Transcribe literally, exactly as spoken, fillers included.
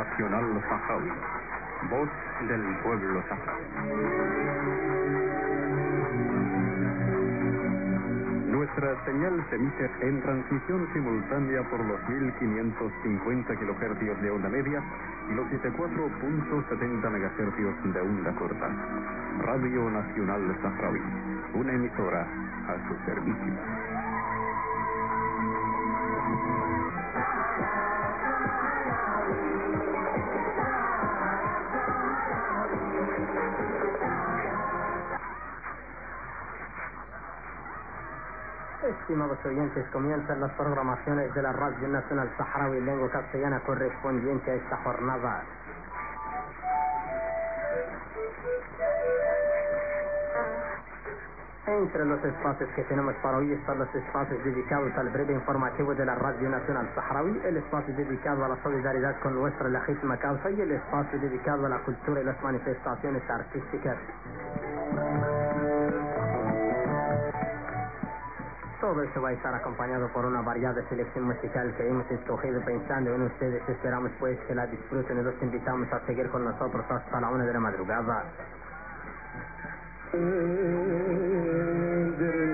Nacional Saharaui, voz del pueblo saharaui. Nuestra señal se emite en transmisión simultánea por los mil quinientos cincuenta kilohercios de onda media y los setenta y cuatro punto setenta megahercios de onda corta. Radio Nacional Saharaui, una emisora a su servicio. Estimados oyentes, comienzan las programaciones de la Radio Nacional Saharaui lengua castellana correspondiente a esta jornada. Entre los espacios que tenemos para hoy están los espacios dedicados al breve informativo de la Radio Nacional Saharaui, el espacio dedicado a la solidaridad con nuestra legítima causa y el espacio dedicado a la cultura y las manifestaciones artísticas. Todo eso va a estar acompañado por una variada selección musical que hemos escogido pensando en ustedes. Esperamos pues que la disfruten y los invitamos a seguir con nosotros hasta la una de la madrugada.